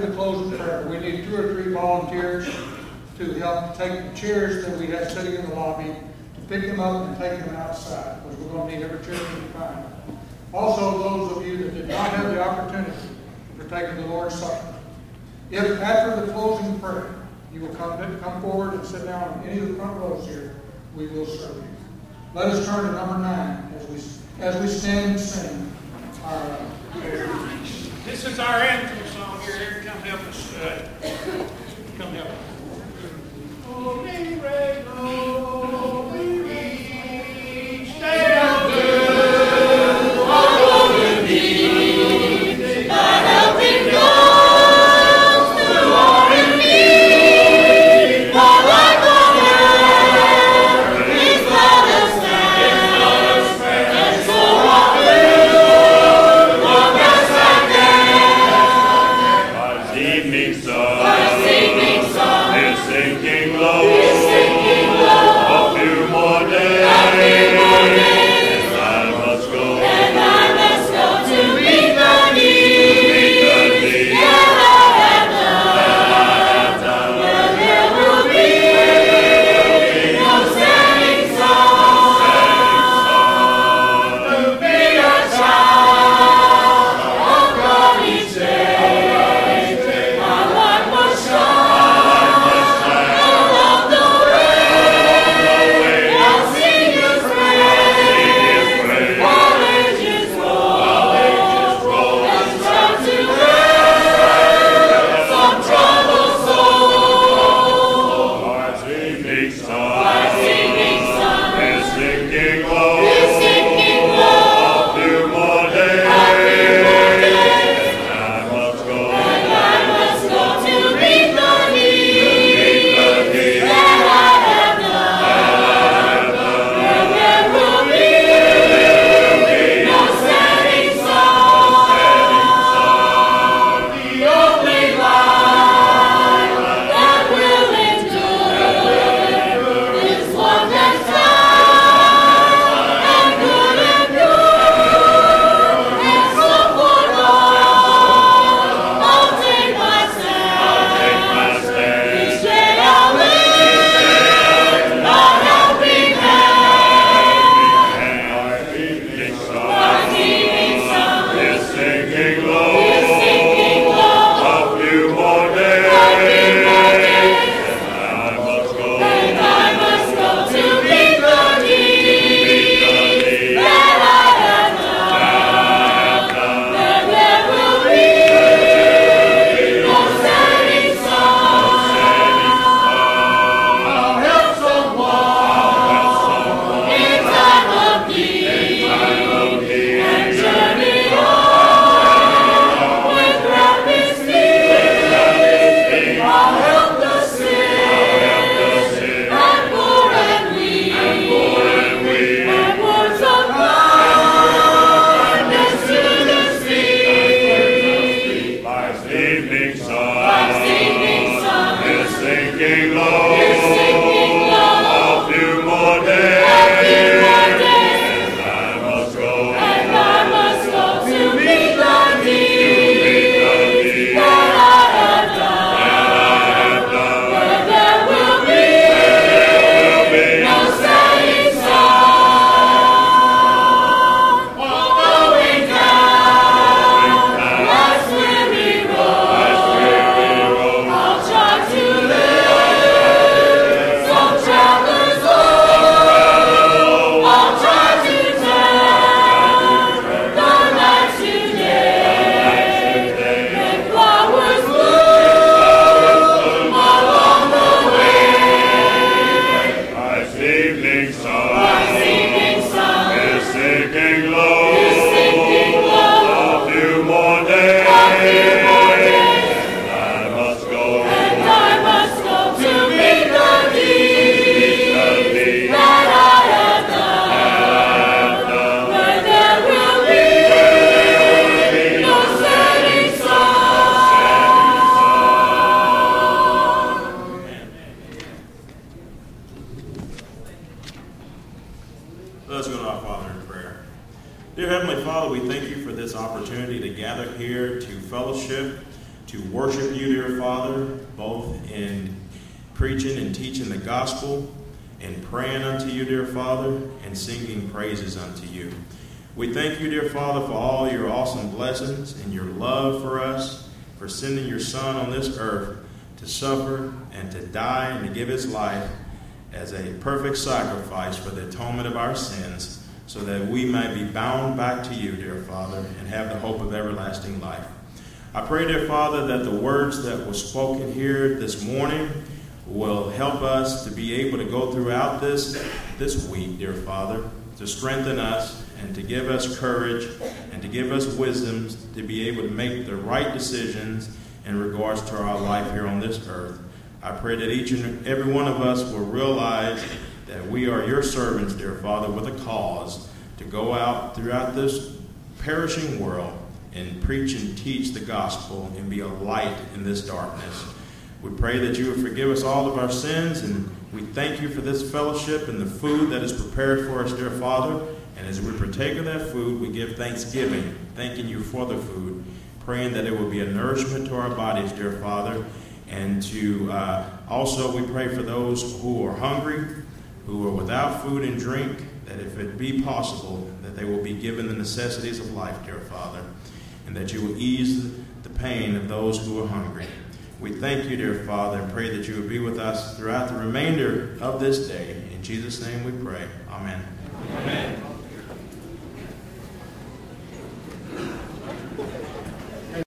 after the closing prayer, we need 2 or 3 volunteers to help take the chairs that we have sitting in the lobby, to pick them up and take them outside, because we're going to need every chair we can find. Also, those of you that did not have the opportunity for taking the Lord's Supper, if after the closing prayer you will come forward and sit down on any of the front rows here, we will serve you. Let us turn to number 9 as we stand and sing our This is our anthem song here. Here, come help us. Come help us. Holy Ray, holy Ray, stay down good, all over me, the helping God, who are in me, the life on earth, His blood has stand, and so I will, long as I can. Our evening song is sinking low. A few more days, and I must go To meet the need that I have done. Where there will be no standing song. To be a child of God each day. My life must shine along the way. I'll sing His praise while ages roll, and try to live some troubled soul. Our evening Singing sun is sinking low. is sinking low. A few more days, and I must go To meet the need that I have done. Where there will be no standing song. The only life that will endure is one that's kind and good and pure. And so for Lord, I'll take my stand. Each day I'll live, not helping hand. Our evening Singing sun is sinking low. is sinking low. A few more days, and I must go. And I must go to meet the need that I have done. Where there will be no standing song. I'll help someone in time of need and journey on with rapid speed. I'll help the sick and poor and weak, and words of kindness to the sick. Life's evening Singing sun is sinking low. is sinking low. A few more days, and I must go. And I must go to meet the need that I have done. Where there will be no standing song. While going down life's weary road, I'll try to live some traveler's load. I'll try to turn the night to day, make flowers bloom along the way. Life's evening Singing sun is sinking low. is sinking low. A few more days, A few more days, and I must go. and I must go to meet the need that I have done. Where there will be no standing song. Let us go to our Father in prayer. Dear Heavenly Father, we thank you for this opportunity to gather here to fellowship, to worship you, dear Father, both in preaching and teaching the gospel, and praying unto you, dear Father, and singing praises unto you. We thank you, dear Father, for all your awesome blessings and your love for us, for sending your Son on this earth to suffer and to die and to give his life as a perfect sacrifice for the atonement of our sins, so that we may be bound back to you, dear Father, and have the hope of everlasting life. I pray, dear Father, that the words that were spoken here this morning will help us to be able to go throughout this week, dear Father, to strengthen us and to give us courage and to give us wisdom to be able to make the right decisions in regards to our life here on this earth. I pray that each and every one of us will realize that we are your servants, dear Father, with a cause to go out throughout this perishing world and preach and teach the gospel and be a light in this darkness. We pray that you will forgive us all of our sins, and we thank you for this fellowship and the food that is prepared for us, dear Father. And as we partake of that food, we give thanksgiving, thanking you for the food, praying that it will be a nourishment to our bodies, dear Father. And to also we pray for those who are hungry, who are without food and drink, that if it be possible, that they will be given the necessities of life, dear Father, and that you will ease the pain of those who are hungry. We thank you, dear Father, and pray that you will be with us throughout the remainder of this day. In Jesus' name we pray. Amen. Amen.